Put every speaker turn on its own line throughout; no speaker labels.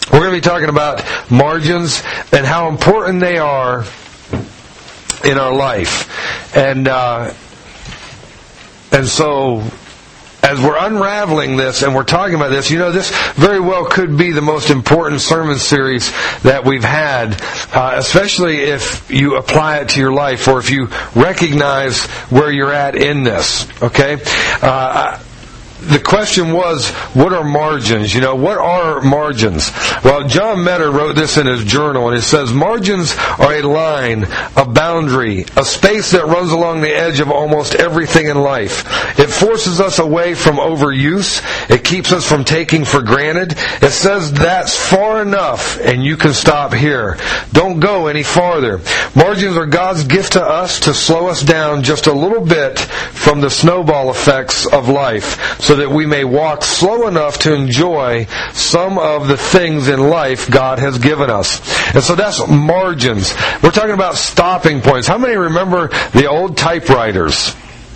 We're going to be talking about margins and how important they are in our life. And so, as we're unraveling this and we're talking about this, this very well could be the most important sermon series that we've had, especially if you apply it to your life or if you recognize where you're at in this. Okay? The question was, what are margins? What are margins? Well, John Metter wrote this in his journal, and it says, margins are a line, a boundary, a space that runs along the edge of almost everything in life. It forces us away from overuse. It keeps us from taking for granted. It says that's far enough, and you can stop here. Don't go any farther. Margins are God's gift to us to slow us down just a little bit from the snowball effects of life, so that we may walk slow enough to enjoy some of the things in life God has given us. And so that's margins. We're talking about stopping points. How many remember the old typewriters?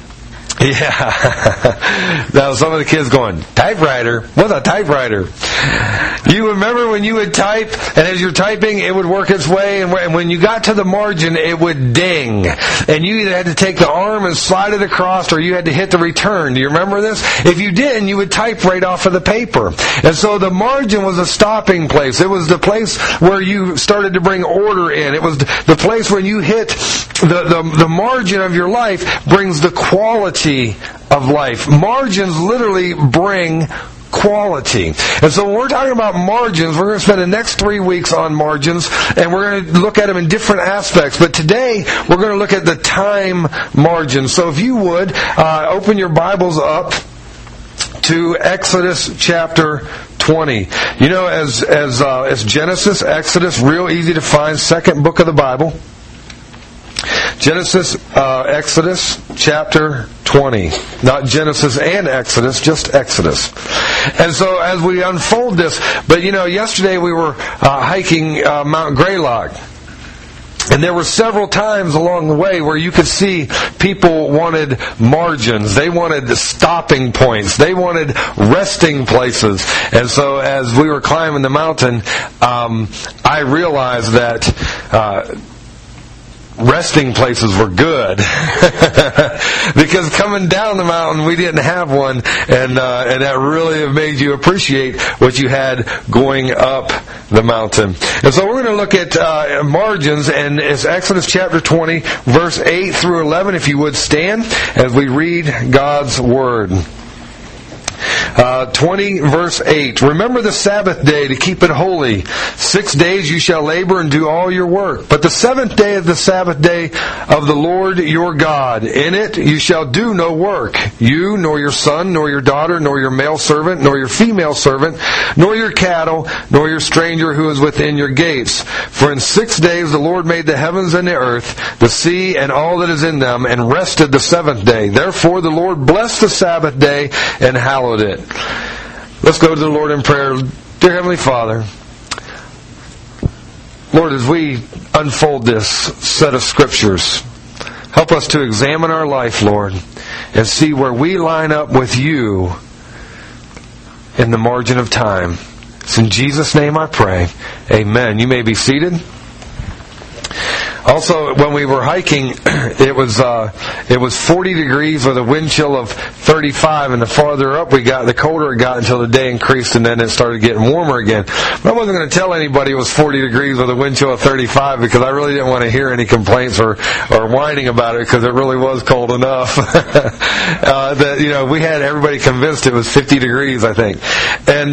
Yeah. Now some of the kids going, typewriter? What's a typewriter? You remember when you would type, and as you're typing, it would work its way, and when you got to the margin, it would ding. And you either had to take the arm and slide it across, or you had to hit the return. Do you remember this? If you didn't, you would type right off of the paper. And so the margin was a stopping place. It was the place where you started to bring order in. It was the place when you hit the margin of your life brings the quality of life. Margins literally bring quality. And so when we're talking about margins, we're going to spend the next 3 weeks on margins, and we're going to look at them in different aspects. But today, we're going to look at the time margin. So if you would, open your Bibles up to Exodus chapter 20. As Genesis, Exodus, real easy to find, second book of the Bible. Genesis, Exodus, chapter 20. Not Genesis and Exodus, just Exodus. And so as we unfold this, but yesterday we were hiking Mount Greylock. And there were several times along the way where you could see people wanted margins. They wanted stopping points. They wanted resting places. And so as we were climbing the mountain, I realized that resting places were good because coming down the mountain we didn't have one, and that really made you appreciate what you had going up the mountain. And so we're going to look at margins, and it's Exodus chapter 20, verse 8 through 11. If you would stand as we read God's Word. 20 verse 8. Remember the Sabbath day to keep it holy. 6 days you shall labor and do all your work. But the seventh day is the Sabbath day of the Lord your God. In it you shall do no work. You, nor your son, nor your daughter, nor your male servant, nor your female servant, nor your cattle, nor your stranger who is within your gates. For in 6 days the Lord made the heavens and the earth, the sea and all that is in them, and rested the seventh day. Therefore the Lord blessed the Sabbath day and hallowed it. Let's go to the Lord in prayer. Dear Heavenly Father, Lord, as we unfold this set of scriptures, help us to examine our life, Lord, and see where we line up with you in the margin of time. It's in Jesus' name I pray. Amen. You may be seated. Also, when we were hiking, it was 40 degrees with a wind chill of 35, and the farther up we got, the colder it got until the day increased, and then it started getting warmer again. But I wasn't going to tell anybody it was 40 degrees with a wind chill of 35 because I really didn't want to hear any complaints or whining about it because it really was cold enough. That we had everybody convinced it was 50 degrees, I think, and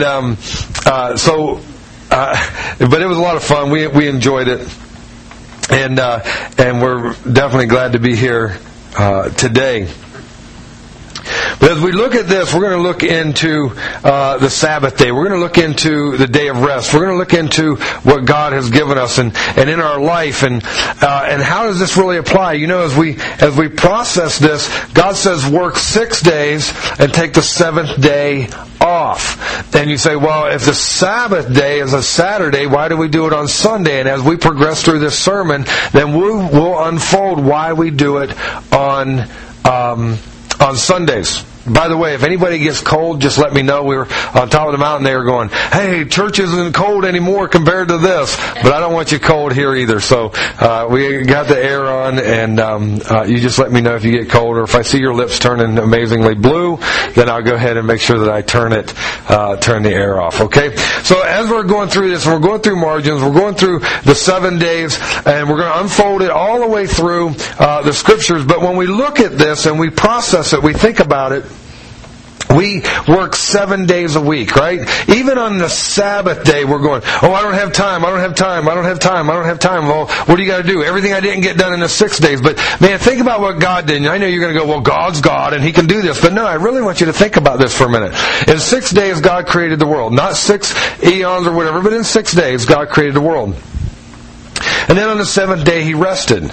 but it was a lot of fun. We enjoyed it. And we're definitely glad to be here today. But as we look at this, we're going to look into the Sabbath day. We're going to look into the day of rest. We're going to look into what God has given us and in our life, and how does this really apply? As we process this, God says work 6 days and take the seventh day off. And you say, well, if the Sabbath day is a Saturday, why do we do it on Sunday? And as we progress through this sermon, then we'll unfold why we do it on Sundays. By the way, if anybody gets cold, just let me know. We were on top of the mountain. They were going, "Hey, church isn't cold anymore compared to this." But I don't want you cold here either. So we got the air on, and you just let me know if you get cold, or if I see your lips turning amazingly blue, then I'll go ahead and make sure that I turn the air off. Okay. So as we're going through this, we're going through margins. We're going through the 7 days, and we're going to unfold it all the way through the Scriptures. But when we look at this and we process it, we think about it. We work 7 days a week, right? Even on the Sabbath day, we're going, "Oh, I don't have time, I don't have time, I don't have time, I don't have time." Well, what do you got to do? Everything I didn't get done in the 6 days. But, man, think about what God did. And I know you're going to go, "Well, God's God, and He can do this." But no, I really want you to think about this for a minute. In 6 days, God created the world. Not 6 eons or whatever, but in 6 days, God created the world. And then on the 7th day, He rested.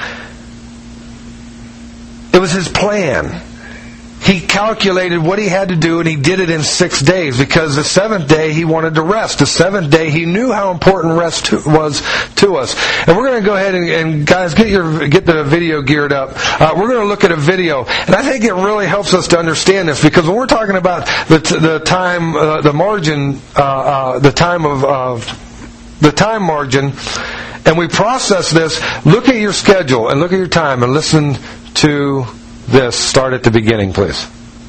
It was His plan. He calculated what He had to do, and He did it in 6 days, because the 7th day He wanted to rest. The 7th day He knew how important rest was to us. And we're going to go ahead and guys, get the video geared up. We're going to look at a video, and I think it really helps us to understand this, because when we're talking about the time, the margin, the time margin, and we process this, look at your schedule and look at your time and listen to this. Start at the beginning, please.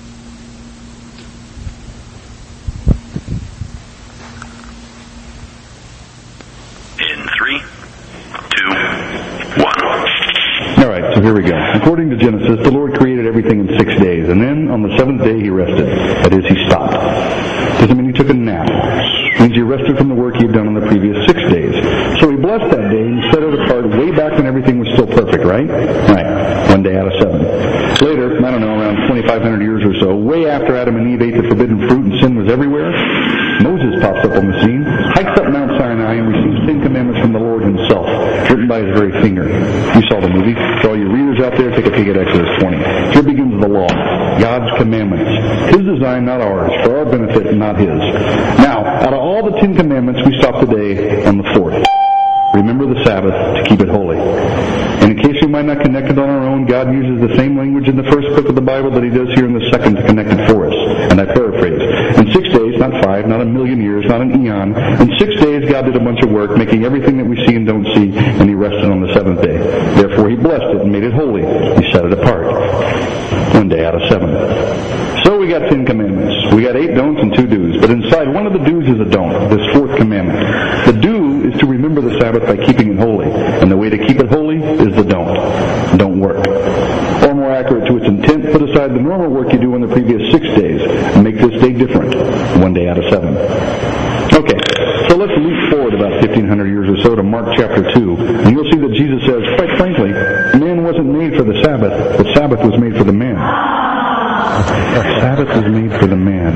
In 3, 2, 1.
All right, so here we go. According to Genesis, the Lord created everything in 6 days, and then on the 7th day He rested. That is, He stopped. Doesn't mean He took a nap. It means He rested from the work He had done on the previous 6 days. So He blessed that day and set it apart way back when everything was still perfect, right? Right. 1 day out of 7. Later, I don't know, around 2,500 years or so, way after Adam and Eve ate the forbidden fruit and sin was everywhere, Moses pops up on the scene, hikes up Mount Sinai, and receives 10 commandments from the Lord Himself, written by His very finger. You saw the movie. For all your readers out there, take a peek at Exodus 20. Here begins the law, God's commandments. His design, not ours, for our benefit, not His. Now, out of all the 10 commandments, we stop today on the 4th. Remember the Sabbath to keep it holy. And in case we might not connect it on our own, God uses the same language in the first book of the Bible that He does here in the second to connect it for us. And I paraphrase. In 6 days, not 5, not a million years, not an eon. In 6 days, God did a bunch of work, making everything that we see and don't see, and He rested on the 7th day. Therefore, He blessed it and made it holy. He set it apart. 1 day out of 7. So we got 10 commandments. We got 8 don'ts and 2 do's. But inside, one of the do's is a don't, this 4th commandment. The do is to remember the Sabbath by keeping it holy. And the way to keep it holy is the don't. Don't work. Or more accurate to its intent, put aside the normal work you do on the previous 6 days and make this day different. 1 day out of 7. Okay, so let's leap forward about 1,500 years or so to Mark chapter 2. And you'll see that Jesus says, quite frankly, man wasn't made for the Sabbath. The Sabbath was made for the man. The Sabbath is made for the man.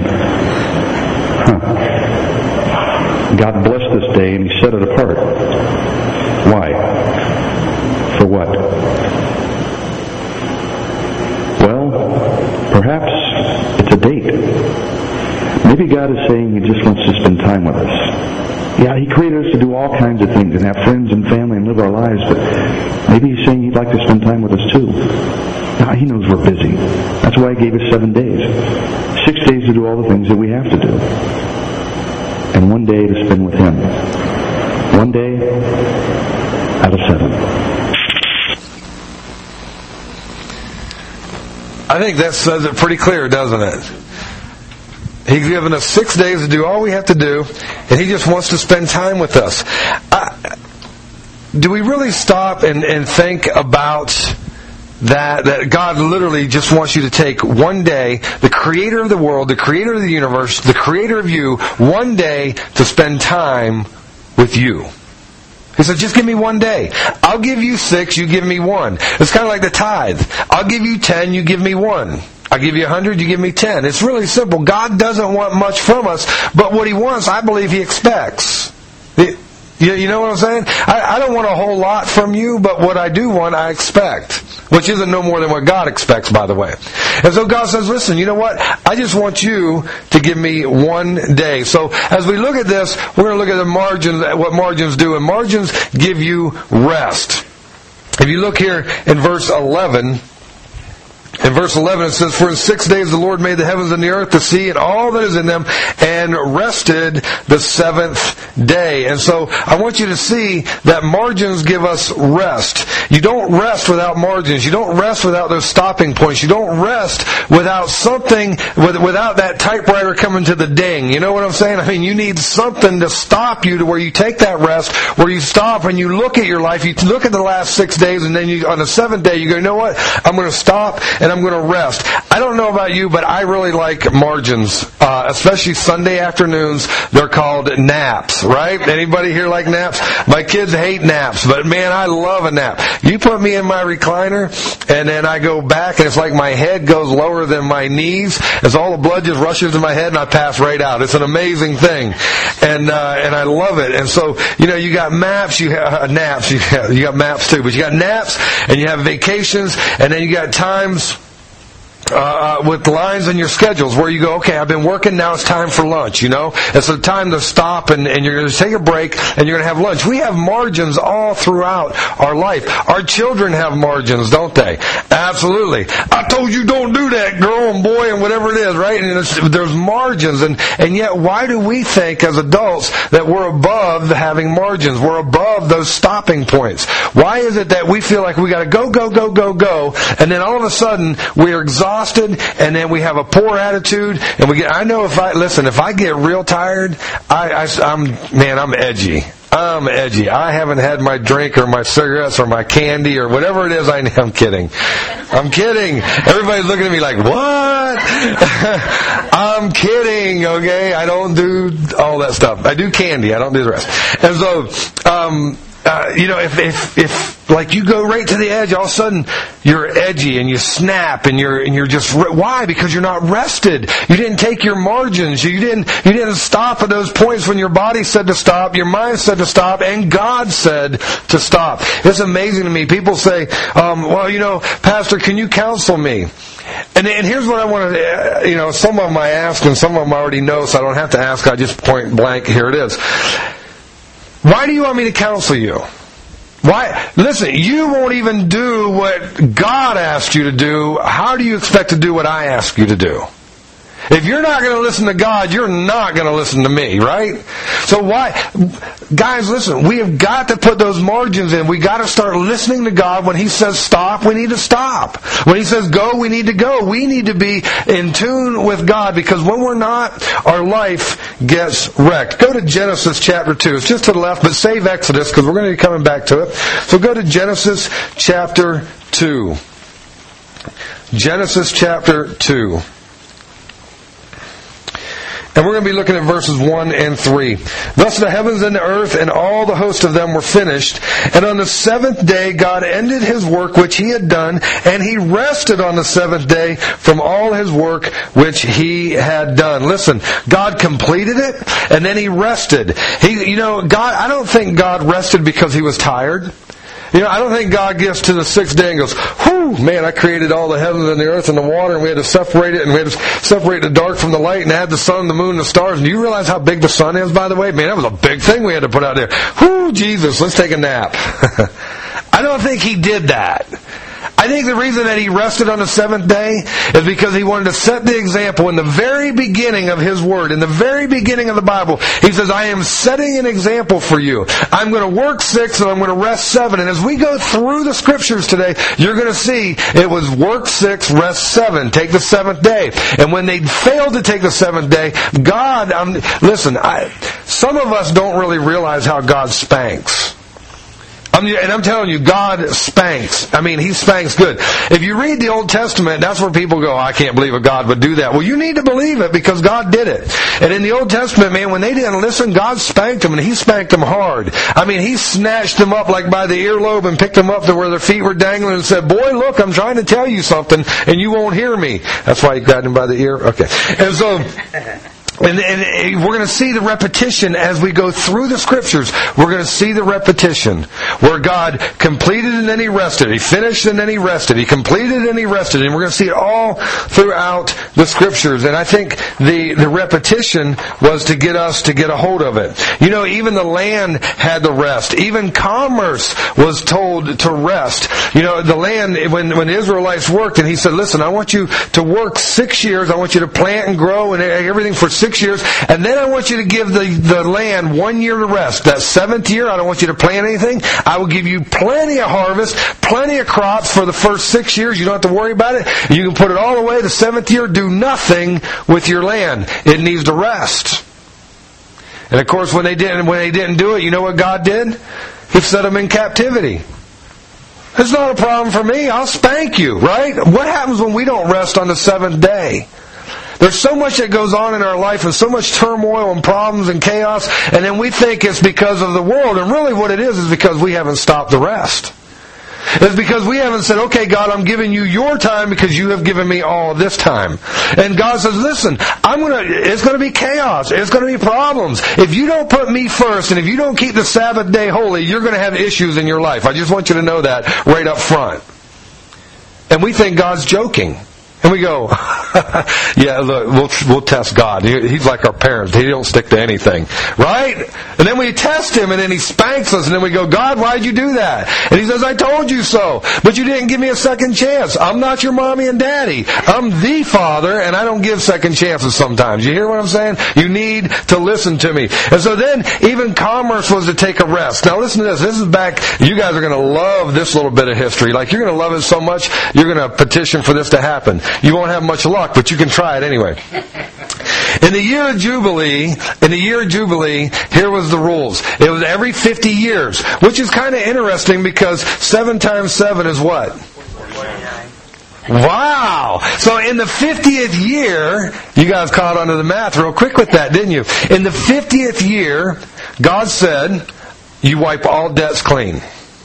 God blessed this day and He set it apart. Why? For what? Well, perhaps it's a date. Maybe God is saying He just wants to spend time with us. Yeah, He created us to do all kinds of things and have friends and family and live our lives, but maybe He's saying He'd like to spend time with us too. Now, He knows we're busy. That's why He gave us 7 days. 6 days to do all the things that we have to do. And 1 day to spend with Him. 1 day out of 7.
I think that says it pretty clear, doesn't it? He's given us 6 days to do all we have to do, and He just wants to spend time with us. Do we really stop and think about that God literally just wants you to take 1 day, the Creator of the world, the Creator of the universe, the Creator of you, 1 day to spend time with you? He said, just give me 1 day. I'll give you 6, you give me 1. It's kind of like the tithe. I'll give you 10, you give me 1. I'll give you 100, you give me 10. It's really simple. God doesn't want much from us, but what He wants, I believe He expects. You know what I'm saying? I don't want a whole lot from you, but what I do want, I expect. Which isn't no more than what God expects, by the way. And so God says, listen, you know what? I just want you to give me 1 day. So as we look at this, we're going to look at the margins, what margins do. And margins give you rest. If you look here in verse 11, In verse 11 it says, "For in 6 days the Lord made the heavens and the earth, the sea, and all that is in them, and rested the seventh day." And so I want you to see that margins give us rest. You don't rest without margins. You don't rest without those stopping points. You don't rest without something, without that typewriter coming to the ding. You know what I'm saying? I mean, you need something to stop you to where you take that rest, where you stop and you look at your life, you look at the last 6 days, and then on the seventh day you go, you know what? I'm going to stop and I'm going to rest. I don't know about you, but I really like margins, especially Sunday afternoons. They're called naps, right? Anybody here like naps? My kids hate naps, but man, I love a nap. You put me in my recliner, and then I go back, and it's like my head goes lower than my knees, as all the blood just rushes to my head, and I pass right out. It's an amazing thing, and I love it. And so, you got naps, you have naps, you got maps too, but you got naps, and you have vacations, and then you got times with lines in your schedules where you go, okay, I've been working, now it's time for lunch, It's a time to stop and you're going to take a break and you're going to have lunch. We have margins all throughout our life. Our children have margins, don't they? Absolutely. I told you don't do that, girl and boy, and whatever it is, right? And there's margins, and yet why do we think as adults that we're above having margins? We're above those stopping points. Why is it that we feel like we got to go, and then all of a sudden we're exhausted, and then we have a poor attitude, and I know if I get real tired, I'm edgy. I'm edgy. I haven't had my drink or my cigarettes or my candy or whatever it is. I'm kidding. I'm kidding. Everybody's looking at me like, what? I'm kidding, okay? I don't do all that stuff. I do candy. I don't do the rest. And so, if like you go right to the edge, all of a sudden you're edgy and you snap and you're just, why? Because you're not rested. You didn't take your margins. You didn't stop at those points when your body said to stop, your mind said to stop, and God said to stop. It's amazing to me. People say, Pastor, can you counsel me? And here's what I want to, some of them I ask and some of them I already know, so I don't have to ask. I just point blank, here it is. Why do you want me to counsel you? Why? Listen, you won't even do what God asked you to do. How do you expect to do what I ask you to do? If you're not going to listen to God, you're not going to listen to me, right? So why? Guys, listen, we have got to put those margins in. We got to start listening to God. When He says stop, we need to stop. When He says go, we need to go. We need to be in tune with God, because when we're not, our life gets wrecked. Go to Genesis chapter 2. It's just to the left, but save Exodus, because we're going to be coming back to it. So go to Genesis chapter 2. Genesis chapter 2. And we're going to be looking at verses 1 and 3. Thus the heavens and the earth and all the host of them were finished. And on the seventh day God ended His work which He had done, and He rested on the seventh day from all His work which He had done. Listen, God completed it, and then He rested. God, I don't think God rested because He was tired. I don't think God gets to the sixth day and goes, whew, man, I created all the heavens and the earth and the water, and we had to separate it, and we had to separate the dark from the light, and add the sun, the moon, and the stars. And do you realize how big the sun is, by the way? Man, that was a big thing we had to put out there. Whew, Jesus, let's take a nap. I don't think He did that. I think the reason that He rested on the seventh day is because He wanted to set the example. In the very beginning of His Word, in the very beginning of the Bible, He says, I am setting an example for you. I'm going to work 6 and I'm going to rest 7. And as we go through the Scriptures today, you're going to see it was work 6, rest 7. Take the seventh day. And when they failed to take the seventh day, God, some of us don't really realize how God spanks. And I'm telling you, God spanks. I mean, He spanks good. If you read the Old Testament, that's where people go, I can't believe a God would do that. Well, you need to believe it, because God did it. And in the Old Testament, man, when they didn't listen, God spanked them, and He spanked them hard. I mean, He snatched them up like by the earlobe and picked them up to where their feet were dangling and said, boy, look, I'm trying to tell you something, and you won't hear me. That's why He grabbed him by the ear? Okay. And so, And we're going to see the repetition as we go through the Scriptures. We're going to see the repetition where God completed and then He rested. He finished and then He rested. He completed and He rested. And we're going to see it all throughout the Scriptures. And I think the repetition was to get us to get a hold of it. You know, even the land had the rest. Even commerce was told to rest. You know, the land, when the Israelites worked, and He said, listen, I want you to work 6 years. I want you to plant and grow and everything for 6 years, and then I want you to give the land 1 year to rest. That 7th year, I don't want you to plant anything. I will give you plenty of harvest, plenty of crops for the first 6 years. You don't have to worry about it. You can put it all away. The 7th year, do nothing with your land. It needs to rest. And of course, when they didn't do it, you know what God did? He set them in captivity. It's not a problem for me. I'll spank you, right? What happens when we don't rest on the 7th day? There's so much that goes on in our life and so much turmoil and problems and chaos, and then we think it's because of the world. And really what it is because we haven't stopped the rest. It's because we haven't said, okay, God, I'm giving you your time because you have given me all this time. And God says, listen, it's going to be chaos. It's going to be problems. If you don't put me first and if you don't keep the Sabbath day holy, you're going to have issues in your life. I just want you to know that right up front. And we think God's joking. And we go, yeah, look, we'll test God. He's like our parents. He don't stick to anything. Right? And then we test Him, and then He spanks us, and then we go, God, why'd you do that? And He says, I told you so. But you didn't give me a second chance. I'm not your mommy and daddy. I'm the Father, and I don't give second chances sometimes. You hear what I'm saying? You need to listen to me. And so then, even commerce was to take a rest. Now listen to this. This is back, you guys are going to love this little bit of history. Like, you're going to love it so much, you're going to petition for this to happen. You won't have much luck, but you can try it anyway. In the year of Jubilee, here was the rules. It was every 50 years, which is kind of interesting because 7 times 7 is what? 49. Wow! So in the 50th year, you guys caught on to the math real quick with that, didn't you? In the 50th year, God said, you wipe all debts clean.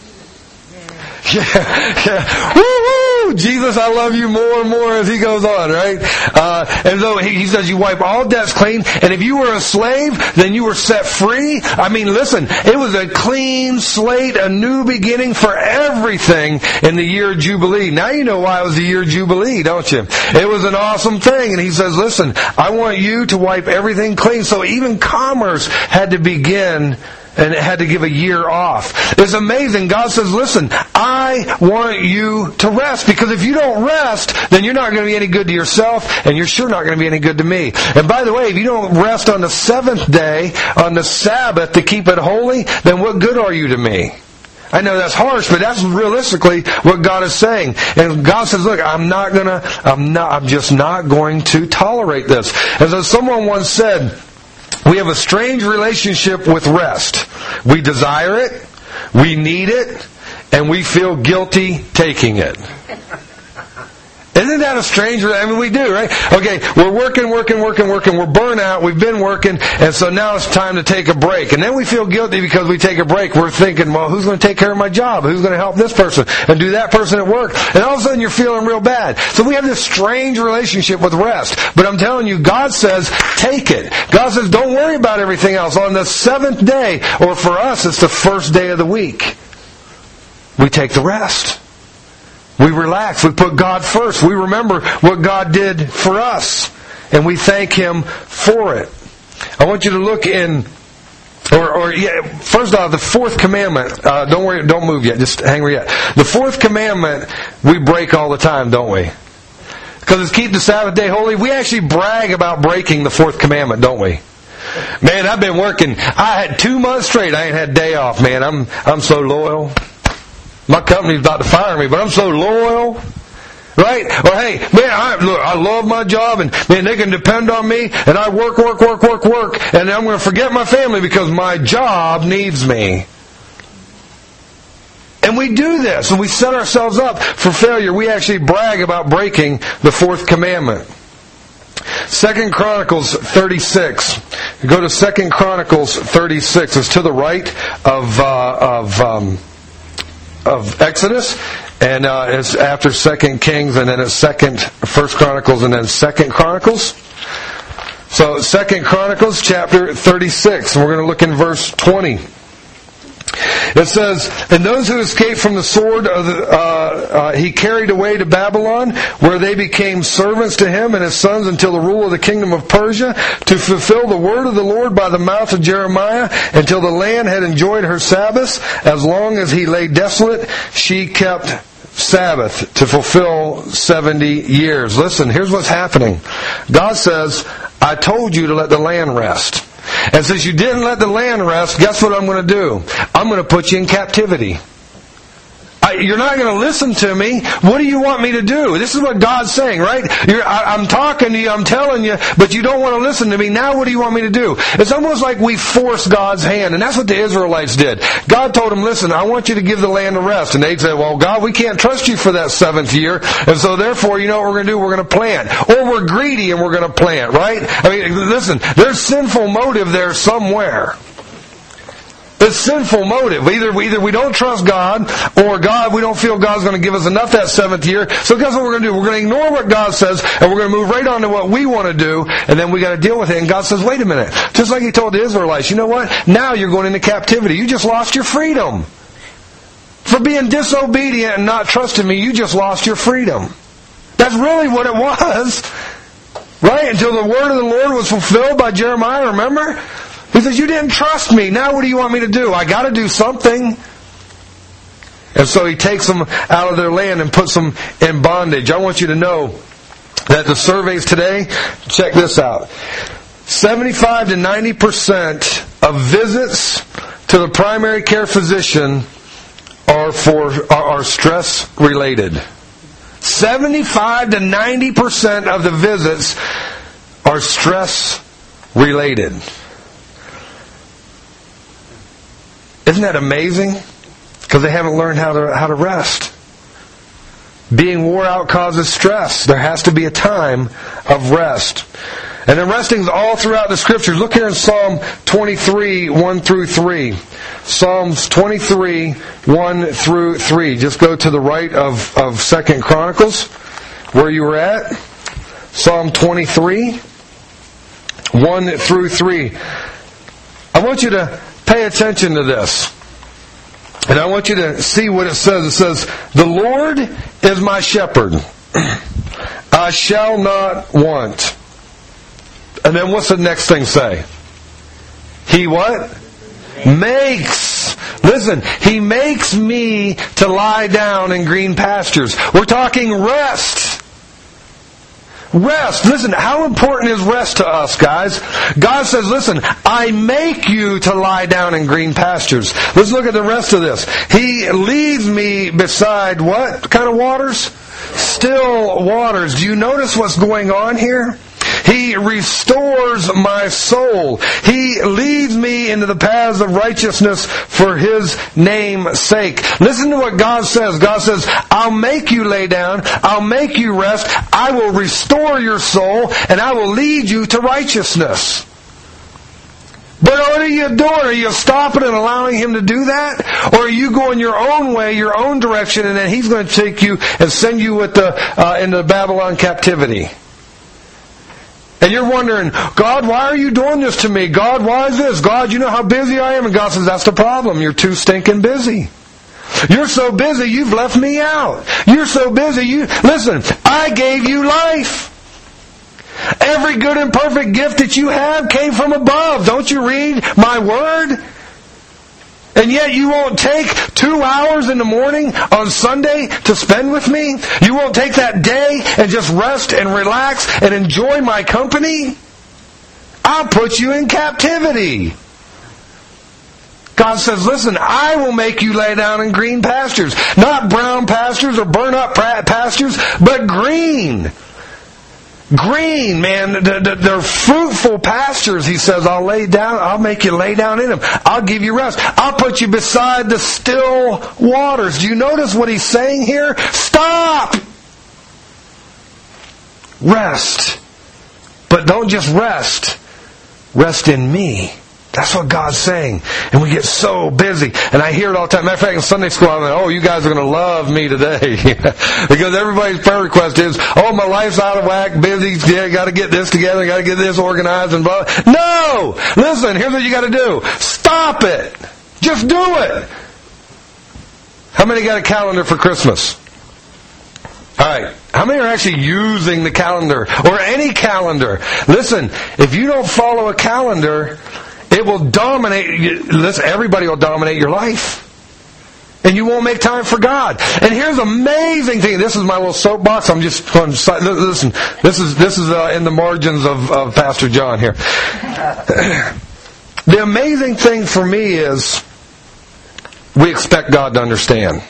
Yeah. Woo-hoo! Jesus, I love you more and more as He goes on, right? And so He says you wipe all debts clean, and if you were a slave, then you were set free. I mean, listen, it was a clean slate, a new beginning for everything in the year of Jubilee. Now you know why it was the year of Jubilee, don't you? It was an awesome thing, and He says, listen, I want you to wipe everything clean. So even commerce had to begin, and it had to give a year off. It's amazing. God says, listen, I want you to rest, because if you don't rest, then you're not going to be any good to yourself, and you're sure not going to be any good to me. And by the way, if you don't rest on the 7th day, on the Sabbath, to keep it holy, then what good are you to me? I know that's harsh, but that's realistically what God is saying. And God says, look, I'm just not going to tolerate this. As someone once said, we have a strange relationship with rest. We desire it, we need it, and we feel guilty taking it. Isn't that a strange relationship? I mean, we do, right? Okay, we're working, we're burnt out, we've been working, and so now it's time to take a break. And then we feel guilty because we take a break. We're thinking, well, who's going to take care of my job? Who's going to help this person and do that person at work? And all of a sudden you're feeling real bad. So we have this strange relationship with rest. But I'm telling you, God says, take it. God says, don't worry about everything else. On the 7th day, or for us, it's the first day of the week, we take the rest. We relax. We put God first. We remember what God did for us. And we thank Him for it. I want you to look in, first off, the 4th commandment. Don't worry, don't move yet. Just hang where you're at. The 4th commandment we break all the time, don't we? Because it's keep the Sabbath day holy. We actually brag about breaking the 4th commandment, don't we? Man, I've been working. I had 2 months straight. I ain't had a day off, man. I'm so loyal. My company's about to fire me, but I'm so loyal. Right? Or hey, man, I love my job, and man, they can depend on me, and I work, and I'm going to forget my family because my job needs me. And we do this, and we set ourselves up for failure. We actually brag about breaking the 4th commandment. 2 Chronicles 36. Go to 2 Chronicles 36. It's to the right of Exodus, and it's after 2 Kings, and then it's 1 Chronicles, and then 2 Chronicles. So 2 Chronicles chapter 36, and we're going to look in verse 20. It says, "And those who escaped from the sword he carried away to Babylon, where they became servants to him and his sons until the rule of the kingdom of Persia, to fulfill the word of the Lord by the mouth of Jeremiah, until the land had enjoyed her Sabbaths. As long as he lay desolate, she kept Sabbath to fulfill 70 years. Listen, here's what's happening. God says, I told you to let the land rest. And since you didn't let the land rest, guess what I'm going to do? I'm going to put you in captivity. You're not going to listen to me. What do you want me to do? This is what God's saying, right? I'm talking to you, I'm telling you, but you don't want to listen to me. Now what do you want me to do? It's almost like we force God's hand, and that's what the Israelites did. God told them, listen, I want you to give the land a rest. And they'd say, well, God, we can't trust you for that 7th year, and so therefore, you know what we're going to do? We're going to plant. Or we're greedy and we're going to plant, right? I mean, listen, there's sinful motive there somewhere. It's sinful motive. Either we don't trust God, or God, we don't feel God's going to give us enough that 7th year. So guess what we're going to do? We're going to ignore what God says, and we're going to move right on to what we want to do, and then we got to deal with it. And God says, wait a minute. Just like He told the Israelites, you know what? Now you're going into captivity. You just lost your freedom. For being disobedient and not trusting me, you just lost your freedom. That's really what it was. Right? Until the word of the Lord was fulfilled by Jeremiah, remember? He says, you didn't trust me. Now what do you want me to do? I got to do something. And so He takes them out of their land and puts them in bondage. I want you to know that the surveys today, check this out, 75 to 90% of visits to the primary care physician are stress related. 75 to 90% of the visits are stress related. Isn't that amazing? Because they haven't learned how to rest. Being wore out causes stress. There has to be a time of rest. And then resting is all throughout the Scriptures. Look here in Psalm 23, 1 through 3. Psalms 23, 1 through 3. Just go to the right of 2 Chronicles, where you were at. Psalm 23, 1 through 3. I want you to pay attention to this. And I want you to see what it says. It says, the Lord is my shepherd. I shall not want. And then what's the next thing say? He what? Makes. Listen, He makes me to lie down in green pastures. We're talking rest. Rest. Listen, how important is rest to us, guys? God says, listen, I make you to lie down in green pastures. Let's look at the rest of this. He leads me beside what kind of waters? Still waters. Do you notice what's going on here? He restores my soul. He leads me into the paths of righteousness for His name's sake. Listen to what God says. God says, I'll make you lay down. I'll make you rest. I will restore your soul, and I will lead you to righteousness. But what are you doing? Are you stopping and allowing Him to do that? Or are you going your own way, your own direction, and then He's going to take you and send you into the Babylon captivity? And you're wondering, God, why are you doing this to me? God, why is this? God, you know how busy I am? And God says, that's the problem. You're too stinking busy. You're so busy, you've left me out. You're so busy, listen, I gave you life. Every good and perfect gift that you have came from above. Don't you read my word? And yet you won't take 2 hours in the morning on Sunday to spend with me? You won't take that day and just rest and relax and enjoy my company? I'll put you in captivity. God says, listen, I will make you lay down in green pastures. Not brown pastures or burn up pastures, but green. Green, man, they're fruitful pastures. He says, I'll make you lay down in them. I'll give you rest. I'll put you beside the still waters. Do you notice what He's saying here? Stop! Rest. But don't just rest. Rest in me. That's what God's saying. And we get so busy. And I hear it all the time. Matter of fact, in Sunday school, I'm like, oh, you guys are going to love me today. Because everybody's prayer request is, oh, my life's out of whack, busy, yeah, got to get this together, got to get this organized and blah. No! Listen, here's what you got to do. Stop it! Just do it! How many got a calendar for Christmas? All right. How many are actually using the calendar? Or any calendar? Listen, if you don't follow a calendar, it will dominate. Listen, everybody will dominate your life. And you won't make time for God. And here's the amazing thing. This is my little soapbox. I'm just going to listen. This is in the margins of Pastor John here. The amazing thing for me is we expect God to understand.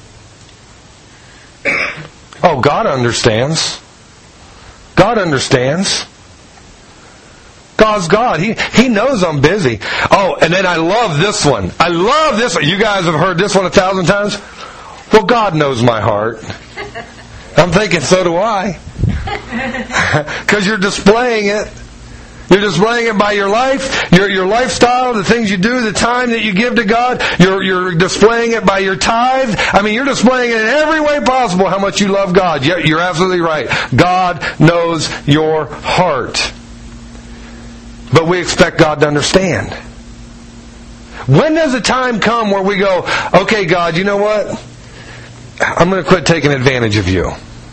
Oh, God understands. God understands. God's God. He knows I'm busy. Oh, and then I love this one. I love this one. You guys have heard this one 1,000 times. Well, God knows my heart. I'm thinking, so do I. Because you're displaying it. You're displaying it by your life, your lifestyle, the things you do, the time that you give to God. You're displaying it by your tithe. I mean, you're displaying it in every way possible how much you love God. You're absolutely right. God knows your heart. But we expect God to understand. When does the time come where we go, okay, God, you know what? I'm going to quit taking advantage of you.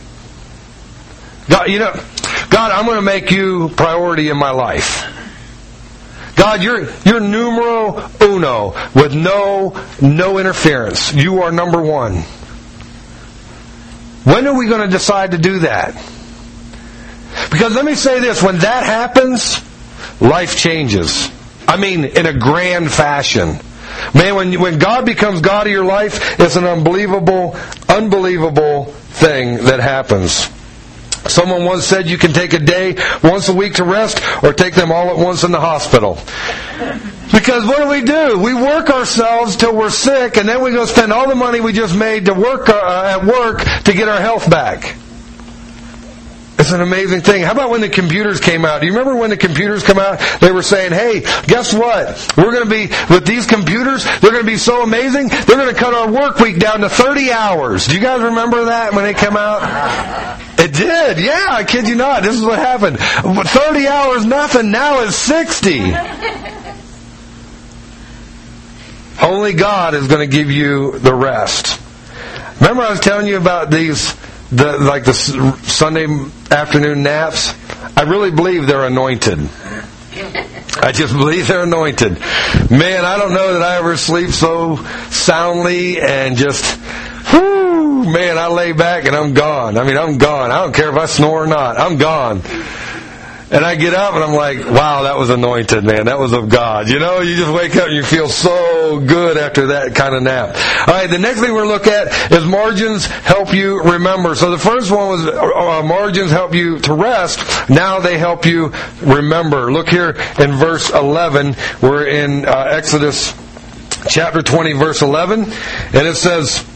God, I'm going to make you priority in my life. God, you're numero uno with no interference. You are number one. When are we going to decide to do that? Because let me say this, when that happens, life changes. I mean, in a grand fashion. Man, when God becomes God of your life, it's an unbelievable thing that happens. Someone once said you can take a day once a week to rest or take them all at once in the hospital. Because what do? We work ourselves till we're sick, and then we go spend all the money we just made to work at work to get our health back. It's an amazing thing. How about when the computers came out? Do you remember when the computers come out? They were saying, hey, guess what? We're going to be, with these computers, they're going to be so amazing, they're going to cut our work week down to 30 hours. Do you guys remember that when they came out? It did. Yeah, I kid you not. This is what happened. 30 hours, nothing. Now it's 60. Only God is going to give you the rest. Remember I was telling you about the Sunday afternoon naps? I really believe they're anointed. I just believe they're anointed. Man, I don't know that I ever sleep so soundly and just, man, I lay back and I'm gone. I mean, I'm gone. I don't care if I snore or not. I'm gone. And I get up and I'm like, wow, that was anointed, man. That was of God. You know, you just wake up and you feel so good after that kind of nap. All right, the next thing we're going to look at is margins help you remember. So the first one was margins help you to rest. Now they help you remember. Look here in verse 11. We're in Exodus chapter 20, verse 11. And it says,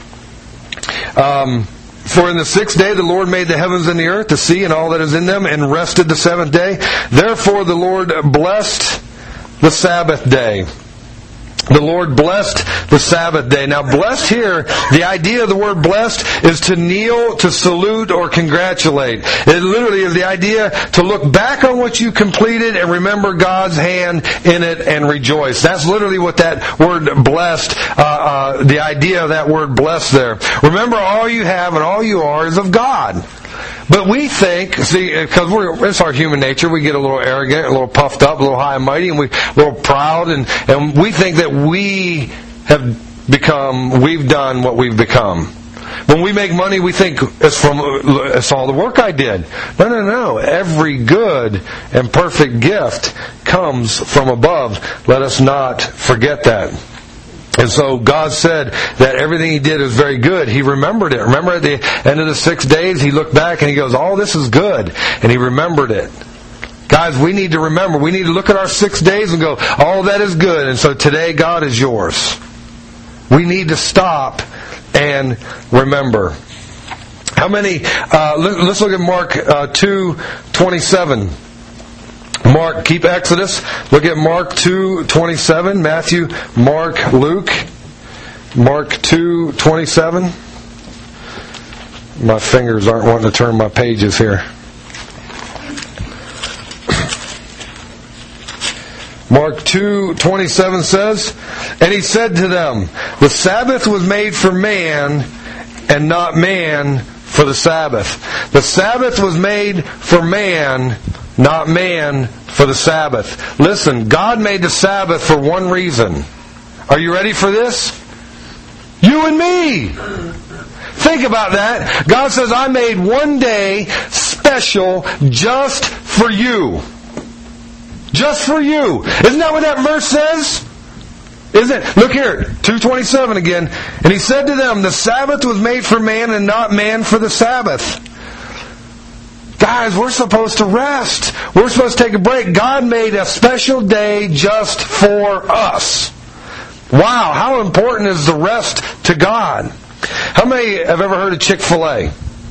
for in the sixth day the Lord made the heavens and the earth, the sea and all that is in them, and rested the seventh day. Therefore the Lord blessed the Sabbath day. The Lord blessed the Sabbath day. Now, blessed here, the idea of the word blessed is to kneel, to salute, or congratulate. It literally is the idea to look back on what you completed and remember God's hand in it and rejoice. That's literally what that word blessed, the idea of that word blessed there. Remember, all you have and all you are is of God. But we think, because it's our human nature, we get a little arrogant, a little puffed up, a little high and mighty, and a little proud, and we think that we've done what we've become. When we make money, we think it's all the work I did. No. Every good and perfect gift comes from above. Let us not forget that. And so God said that everything He did is very good. He remembered it. Remember at the end of the 6 days, He looked back and He goes, all this is good. And He remembered it. Guys, we need to remember. We need to look at our 6 days and go, all that is good. And so today, God is yours. We need to stop and remember. How many, let's look at Mark 2:27. Mark, keep Exodus. Look at Mark 2:27. Matthew, Mark, Luke. Mark 2:27. My fingers aren't wanting to turn my pages here. Mark 2:27 says, "And he said to them, the Sabbath was made for man, and not man for the Sabbath." The Sabbath was made for man, not man for the Sabbath. Listen, God made the Sabbath for one reason. Are you ready for this? You and me. Think about that. God says, I made one day special just for you. Just for you. Isn't that what that verse says? Isn't it? Look here, 2:27 again. "And he said to them, the Sabbath was made for man and not man for the Sabbath." Guys, we're supposed to rest. We're supposed to take a break. God made a special day just for us. Wow, how important is the rest to God? How many have ever heard of Chick-fil-A?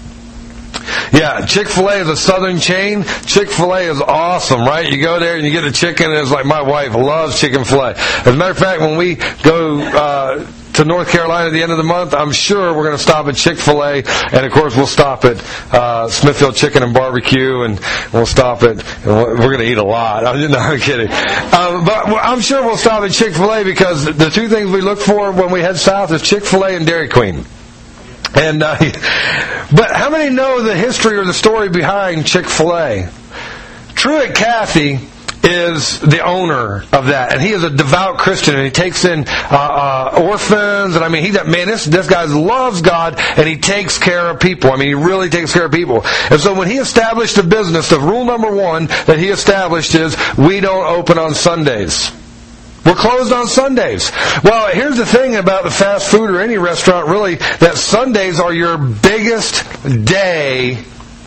Yeah, Chick-fil-A is a southern chain. Chick-fil-A is awesome, right? You go there and you get a chicken, and it's like my wife loves chicken filet. As a matter of fact, when we go to North Carolina at the end of the month, I'm sure we're going to stop at Chick-fil-A, and of course we'll stop at Smithfield Chicken and Barbecue, and we'll stop at, we're going to eat a lot. I'm kidding. But I'm sure we'll stop at Chick-fil-A because the two things we look for when we head south is Chick-fil-A and Dairy Queen. And but how many know the history or the story behind Chick-fil-A? Truett Cathy is the owner of that, and he is a devout Christian, and he takes in orphans, and I mean, this guy loves God, and he takes care of people. I mean, he really takes care of people. And so when he established the business, the rule number one that he established is, we don't open on Sundays. We're closed on Sundays. Well, here's the thing about the fast food or any restaurant, really, that Sundays are your biggest day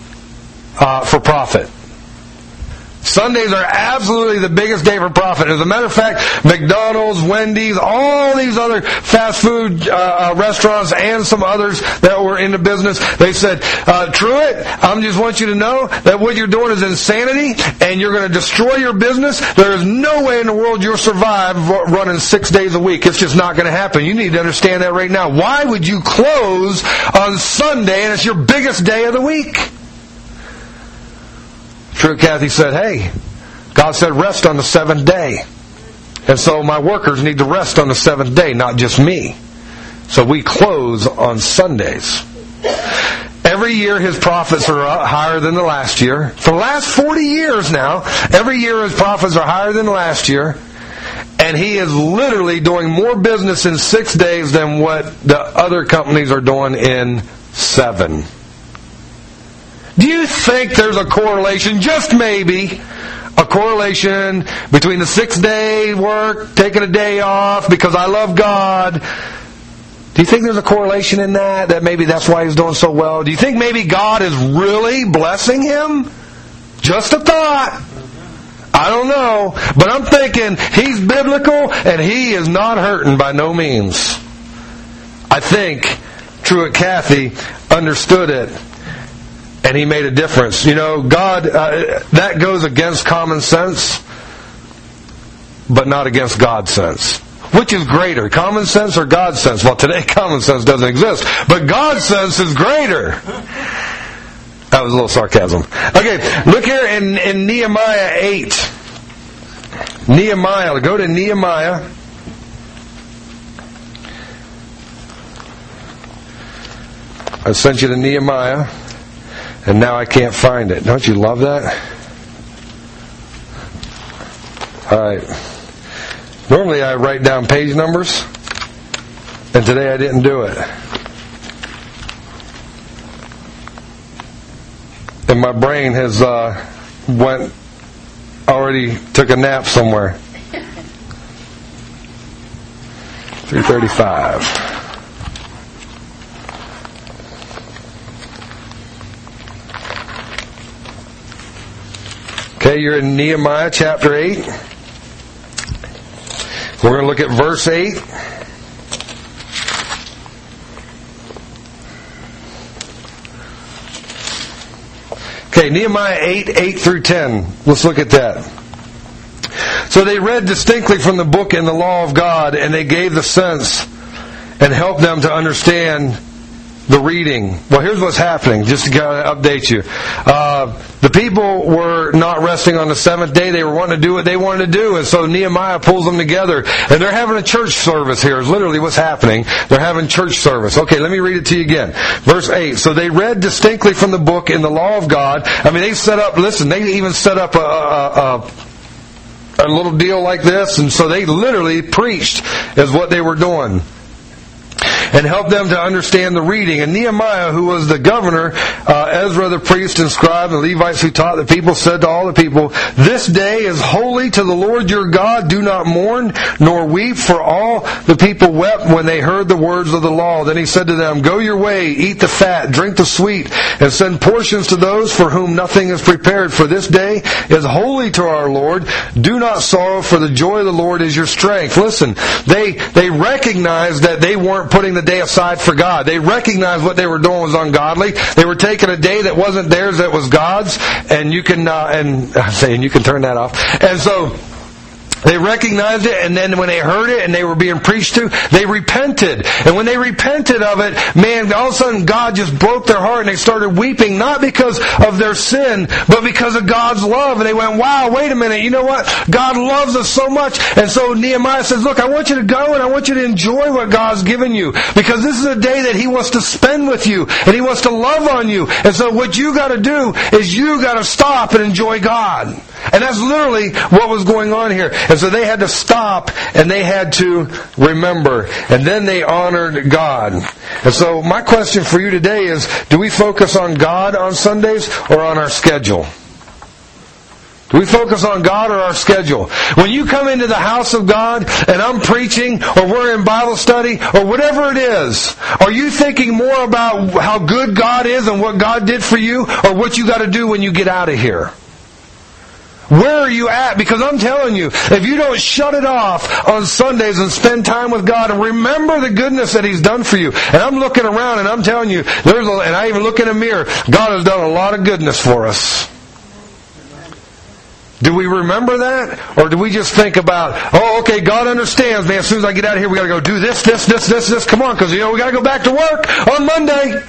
for profit. Sundays are absolutely the biggest day for profit. As a matter of fact, McDonald's, Wendy's, all these other fast food restaurants and some others that were in the business, they said, Truett, I just want you to know that what you're doing is insanity and you're going to destroy your business. There is no way in the world you'll survive running 6 days a week. It's just not going to happen. You need to understand that right now. Why would you close on Sunday and it's your biggest day of the week? Truett Cathy said, hey, God said rest on the seventh day. And so my workers need to rest on the seventh day, not just me. So we close on Sundays. Every year his profits are higher than the last year. For the last 40 years now, every year his profits are higher than the last year. And he is literally doing more business in 6 days than what the other companies are doing in 7. Do you think there's a correlation, just maybe, a correlation between the 6-day work, taking a day off because I love God? Do you think there's a correlation in that maybe that's why he's doing so well? Do you think maybe God is really blessing him? Just a thought. I don't know. But I'm thinking he's biblical and he is not hurting by no means. I think Truett Cathy understood it. And he made a difference. You know, God, that goes against common sense, but not against God's sense. Which is greater, common sense or God's sense? Well, today common sense doesn't exist, but God's sense is greater. That was a little sarcasm. Okay, look here in Nehemiah 8. Nehemiah, go to Nehemiah. I sent you to Nehemiah. And now I can't find it. Don't you love that? All right. Normally I write down page numbers, and today I didn't do it. And my brain has already took a nap somewhere. 3:35. Okay, you're in Nehemiah chapter 8. We're going to look at verse 8. Okay, Nehemiah 8 through 10. Let's look at that. So they read distinctly from the book and the law of God, and they gave the sense and helped them to understand the reading. Well, here's what's happening, just to kind of update you. The people were not resting on the seventh day. They were wanting to do what they wanted to do. And so Nehemiah pulls them together. And they're having a church service here is literally what's happening. They're having church service. Okay, let me read it to you again. Verse 8. So they read distinctly from the book in the law of God. I mean, they set up, listen, they even set up a little deal like this. And so they literally preached is what they were doing. And help them to understand the reading. And Nehemiah, who was the governor, Ezra the priest and scribe, and the Levites who taught the people, said to all the people, "This day is holy to the Lord your God. Do not mourn nor weep." For all the people wept when they heard the words of the law. Then he said to them, "Go your way, eat the fat, drink the sweet, and send portions to those for whom nothing is prepared. For this day is holy to our Lord. Do not sorrow, for the joy of the Lord is your strength." Listen, they recognized that they weren't putting the day aside for God. They recognized what they were doing was ungodly. They were taking a day that wasn't theirs, that was God's, and you can I'm saying you can turn that off. And so they recognized it, and then when they heard it and they were being preached to, they repented. And when they repented of it, man, all of a sudden God just broke their heart and they started weeping, not because of their sin, but because of God's love. And they went, wow, wait a minute, you know what? God loves us so much. And so Nehemiah says, look, I want you to go and I want you to enjoy what God's given you, because this is a day that He wants to spend with you and He wants to love on you. And so what you got to do is you got to stop and enjoy God. And that's literally what was going on here. And so they had to stop and they had to remember. And then they honored God. And so my question for you today is, do we focus on God on Sundays or on our schedule? Do we focus on God or our schedule? When you come into the house of God and I'm preaching or we're in Bible study or whatever it is, are you thinking more about how good God is and what God did for you, or what you got to do when you get out of here? Where are you at? Because I'm telling you, if you don't shut it off on Sundays and spend time with God and remember the goodness that He's done for you. And I'm looking around and I'm telling you, and I even look in a mirror, God has done a lot of goodness for us. Do we remember that? Or do we just think about, oh, okay, God understands, man, as soon as I get out of here, we got to go do this. Come on, because, we got to go back to work on Monday.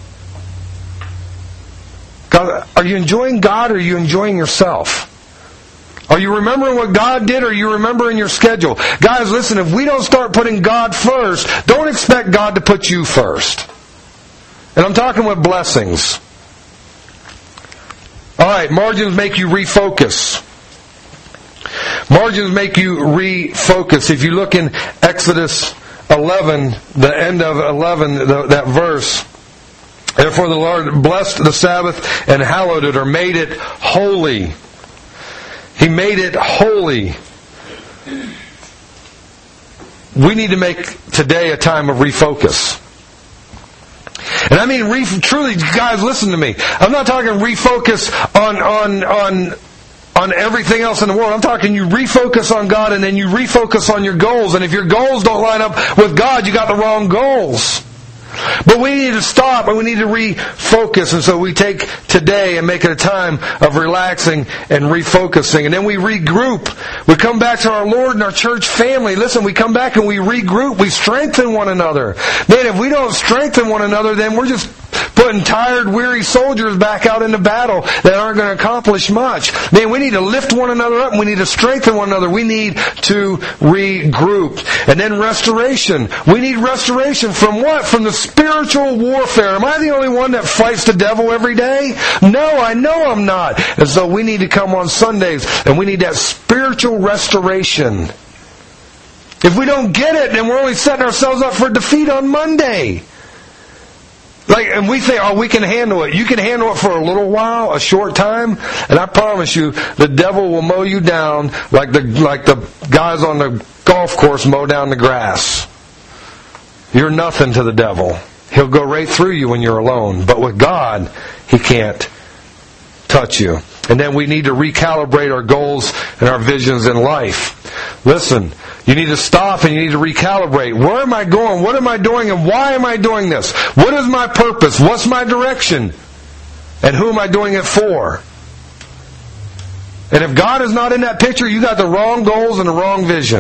God, are you enjoying God or are you enjoying yourself? Are you remembering what God did, or are you remembering your schedule? Guys, listen, if we don't start putting God first, don't expect God to put you first. And I'm talking with blessings. Alright, margins make you refocus. Margins make you refocus. If you look in Exodus 11, the end of 11, that verse, therefore the Lord blessed the Sabbath and hallowed it, or made it holy. He made it holy. We need to make today a time of refocus. And I mean, truly, guys, listen to me. I'm not talking refocus on everything else in the world. I'm talking you refocus on God, and then you refocus on your goals. And if your goals don't line up with God, you got the wrong goals. But we need to stop and we need to refocus. And so we take today and make it a time of relaxing and refocusing. And then we regroup. We come back to our Lord and our church family. Listen, we come back and we regroup. We strengthen one another. Man, if we don't strengthen one another, then we're just putting tired, weary soldiers back out into battle that aren't going to accomplish much. Man, we need to lift one another up and we need to strengthen one another. We need to regroup. And then restoration. We need restoration from what? From the spiritual warfare. Am I the only one that fights the devil every day? No, I know I'm not. And so we need to come on Sundays and we need that spiritual restoration. If we don't get it, then we're only setting ourselves up for defeat on Monday. And we think, oh, we can handle it. You can handle it for a little while, a short time, and I promise you, the devil will mow you down like the guys on the golf course mow down the grass. You're nothing to the devil. He'll go right through you when you're alone. But with God, He can't touch you. And then we need to recalibrate our goals and our visions in life. Listen, you need to stop and you need to recalibrate. Where am I going? What am I doing? And why am I doing this? What is my purpose? What's my direction? And who am I doing it for? And if God is not in that picture, you got the wrong goals and the wrong vision.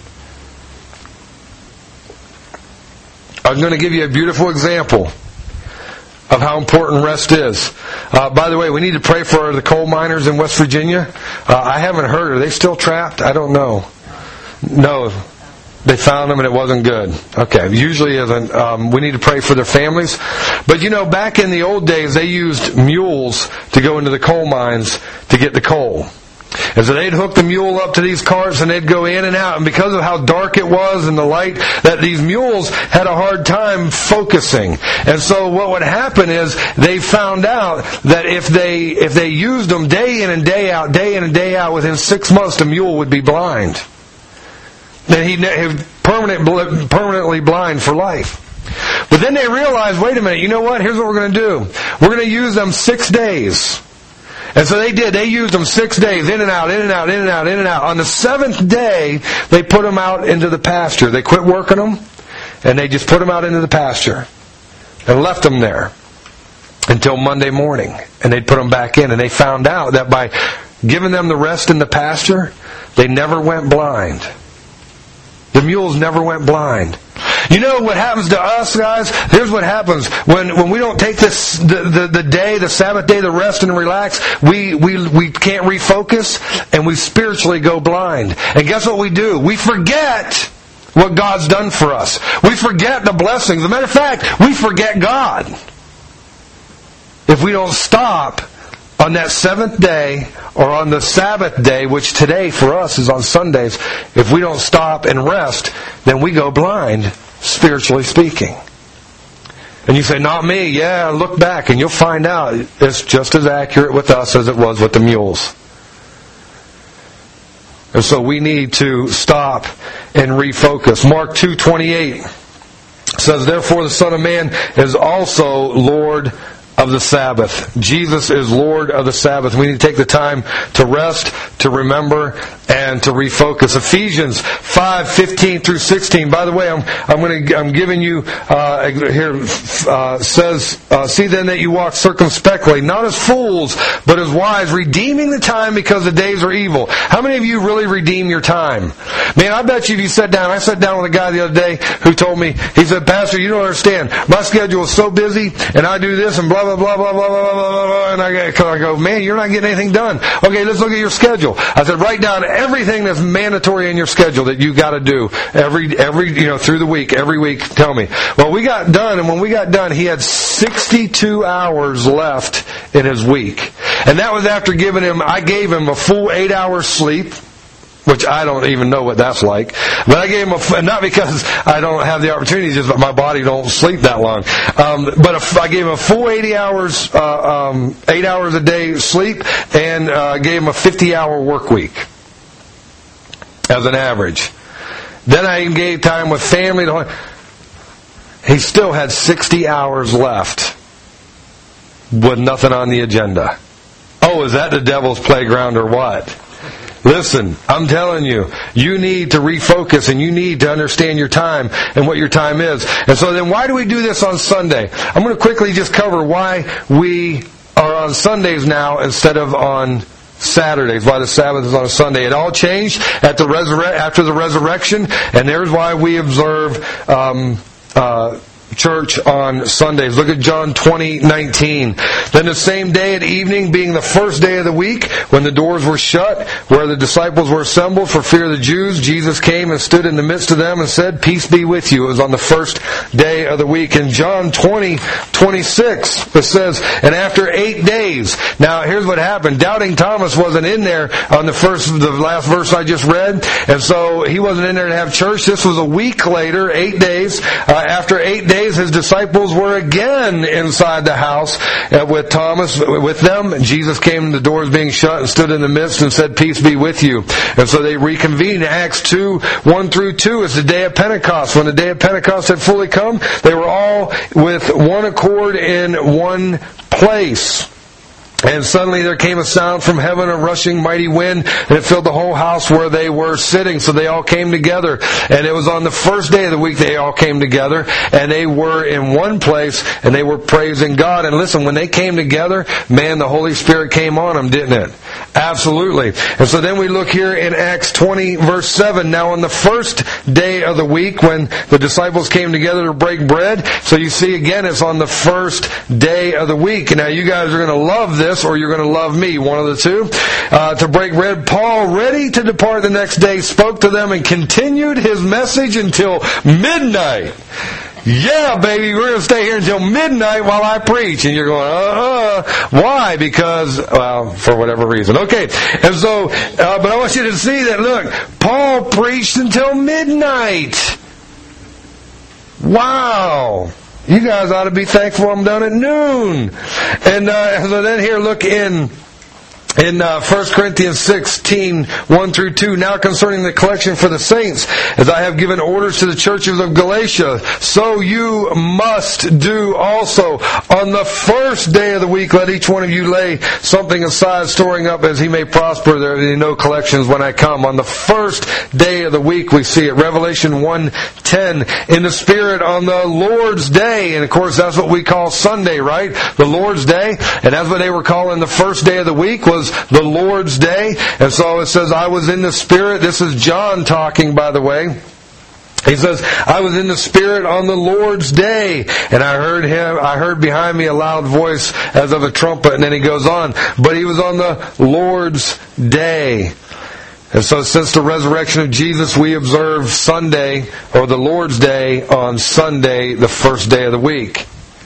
I'm going to give you a beautiful example of how important rest is. By the way, we need to pray for the coal miners in West Virginia. I haven't heard. Are they still trapped? I don't know. No. They found them and it wasn't good. Okay. Usually isn't. We need to pray for their families. But back in the old days, they used mules to go into the coal mines to get the coal. And so they'd hook the mule up to these carts and they'd go in and out. And because of how dark it was and the light, that these mules had a hard time focusing. And so what would happen is they found out that if they used them day in and day out, within 6 months the mule would be blind. And he'd permanently blind for life. But then they realized, wait a minute, you know what? Here's what we're going to do. We're going to use them 6 days. And so they did. They used them 6 days, in and out, in and out, in and out, in and out. On the 7th day, they put them out into the pasture. They quit working them, and they just put them out into the pasture and left them there until Monday morning. And they'd put them back in, and they found out that by giving them the rest in the pasture, they never went blind. The mules never went blind. You know what happens to us, guys? Here's what happens. When we don't take this the Sabbath day, the rest and relax, we can't refocus, and we spiritually go blind. And guess what we do? We forget what God's done for us. We forget the blessings. As a matter of fact, we forget God. If we don't stop on that 7th day, or on the Sabbath day, which today for us is on Sundays, if we don't stop and rest, then we go blind, spiritually speaking. And you say, not me. Yeah, look back and you'll find out it's just as accurate with us as it was with the mules. And so we need to stop and refocus. Mark 2:28 says, therefore the Son of Man is also Lord of the Sabbath. Jesus is Lord of the Sabbath. We need to take the time to rest, to remember, and to refocus. Ephesians 5:15 through 16. By the way, I'm giving you here says, see then that you walk circumspectly, not as fools, but as wise, redeeming the time because the days are evil. How many of you really redeem your time? Man, I bet you if you sat down, I sat down with a guy the other day who told me, he said, Pastor, you don't understand. My schedule is so busy, and I do this and blah, blah, blah, blah, blah, blah, blah, blah, and I go, man, you're not getting anything done. Okay, let's look at your schedule. I said, write down everything that's mandatory in your schedule that you got to do every through the week, every week. Tell me. Well, we got done, and when we got done, he had 62 hours left in his week, and that was after I gave him a full 8 hours sleep, which I don't even know what that's like. But I gave him not because I don't have the opportunity, just my body don't sleep that long. But I gave him a full 80 hours, 8 hours a day sleep, and gave him a 50-hour work week as an average. Then I even gave time with family. He still had 60 hours left with nothing on the agenda. Oh, is that the devil's playground or what? Listen, I'm telling you, you need to refocus and you need to understand your time and what your time is. And so then why do we do this on Sunday? I'm going to quickly just cover why we are on Sundays now instead of on Saturdays, why the Sabbath is on a Sunday. It all changed after the resurrection, and there's why we observe church on Sundays. Look at John 20:19. Then the same day at evening, being the first day of the week, when the doors were shut, where the disciples were assembled for fear of the Jews, Jesus came and stood in the midst of them and said, peace be with you. It was on the first day of the week. In John 20:26, it says, and after 8 days. Now here's what happened. Doubting Thomas wasn't in there on the last verse I just read, and so he wasn't in there to have church. This was a week later, 8 days. After 8 days, his disciples were again inside the house with Thomas with them. Jesus came and the doors being shut and stood in the midst and said, peace be with you. And so they reconvened. Acts 2:1 through 2 is the day of Pentecost. When the day of Pentecost had fully come, they were all with one accord in one place. And suddenly there came a sound from heaven, a rushing mighty wind, and it filled the whole house where they were sitting. So they all came together. And it was on the first day of the week they all came together. And they were in one place, and they were praising God. And listen, when they came together, man, the Holy Spirit came on them, didn't it? Absolutely. And so then we look here in Acts 20, verse 7. Now on the first day of the week, when the disciples came together to break bread, so you see again, it's on the first day of the week. And now you guys are going to love this, or you're going to love me, one of the two. To break bread, Paul, ready to depart the next day, spoke to them and continued his message until midnight. Yeah, baby, we're going to stay here until midnight while I preach. And you're going, why? Because, well, for whatever reason. Okay, and so, but I want you to see that, look, Paul preached until midnight. Wow. You guys ought to be thankful I'm done at noon. And so then here, look in 1 Corinthians 16, 1 through 2, now concerning the collection for the saints, as I have given orders to the churches of Galatia, so you must do also. On the first day of the week, let each one of you lay something aside, storing up as he may prosper. There be no collections when I come. On the first day of the week, we see it. Revelation 1:10, in the Spirit on the Lord's day. And of course, that's what we call Sunday, right? The Lord's day. And that's what they were calling the first day of the week, was the Lord's day. And so it says, I was in the Spirit. This is John talking, by the way. He says, I was in the Spirit on the Lord's day, and I heard behind me a loud voice as of a trumpet, and then he goes on, but he was on the Lord's day. And so since the resurrection of Jesus, we observe Sunday, or the Lord's day, on Sunday, the first day of the week.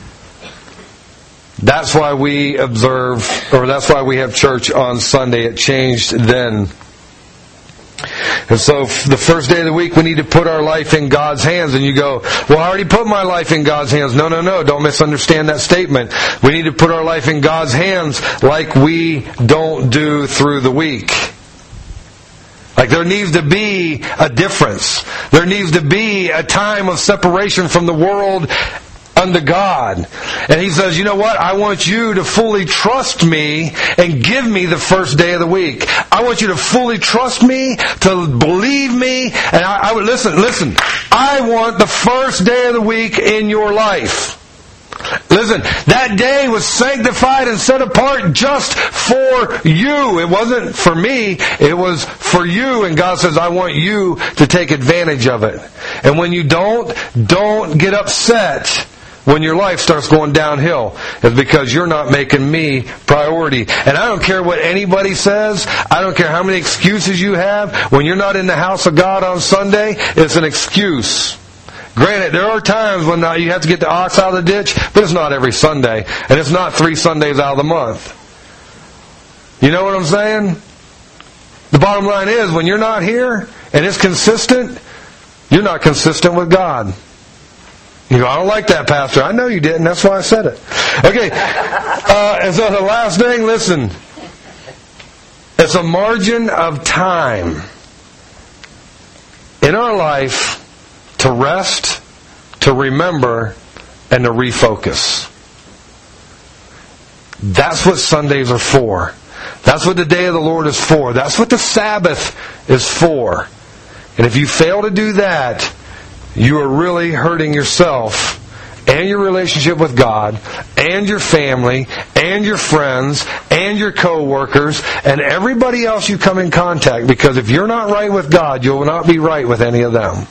That's why we observe, or that's why we have church on Sunday. It changed then. And so the first day of the week, we need to put our life in God's hands. And you go, well, I already put my life in God's hands. No. Don't misunderstand that statement. We need to put our life in God's hands like we don't do through the week. Like there needs to be a difference. There needs to be a time of separation from the world unto God. And he says, you know what? I want you to fully trust me and give me the first day of the week. I want you to fully trust me, to believe me, and I would listen. I want the first day of the week in your life. Listen, that day was sanctified and set apart just for you. It wasn't for me, it was for you. And God says, I want you to take advantage of it. And when you don't get upset when your life starts going downhill. It's because you're not making me priority. And I don't care what anybody says. I don't care how many excuses you have. When you're not in the house of God on Sunday, it's an excuse. Granted, there are times when you have to get the ox out of the ditch, but it's not every Sunday. And it's not 3 Sundays out of the month. You know what I'm saying? The bottom line is, when you're not here and it's consistent, you're not consistent with God. You go, I don't like that, Pastor. I know you didn't. That's why I said it. Okay. And so the last thing, listen. It's a margin of time in our life to rest, to remember, and to refocus. That's what Sundays are for. That's what the day of the Lord is for. That's what the Sabbath is for. And if you fail to do that, you are really hurting yourself and your relationship with God and your family and your friends and your co-workers and everybody else you come in contact, because if you're not right with God, you'll not be right with any of them.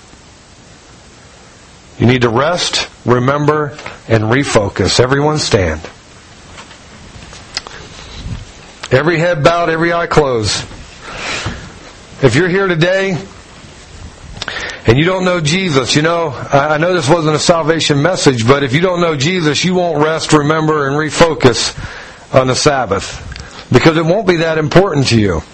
You need to rest, remember, and refocus. Everyone stand. Every head bowed, every eye closed. If you're here today and you don't know Jesus, I know this wasn't a salvation message, but if you don't know Jesus, you won't rest, remember, and refocus on the Sabbath, because it won't be that important to you.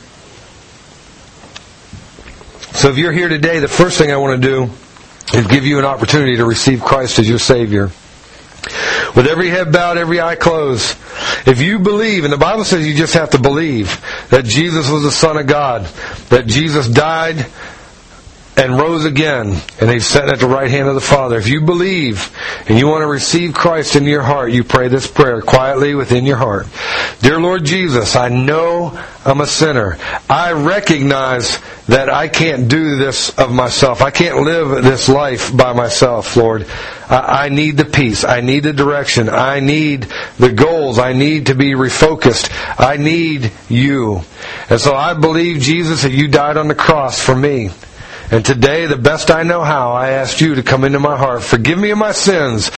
So if you're here today, the first thing I want to do is give you an opportunity to receive Christ as your Savior. With every head bowed, every eye closed. If you believe, and the Bible says you just have to believe that Jesus was the Son of God, that Jesus died and rose again, and He's sitting at the right hand of the Father. If you believe and you want to receive Christ into your heart, you pray this prayer quietly within your heart. Dear Lord Jesus, I know I'm a sinner. I recognize that I can't do this of myself. I can't live this life by myself, Lord. I need the peace. I need the direction. I need the goals. I need to be refocused. I need You. And so I believe, Jesus, that You died on the cross for me. And today, the best I know how, I ask You to come into my heart. Forgive me of my sins.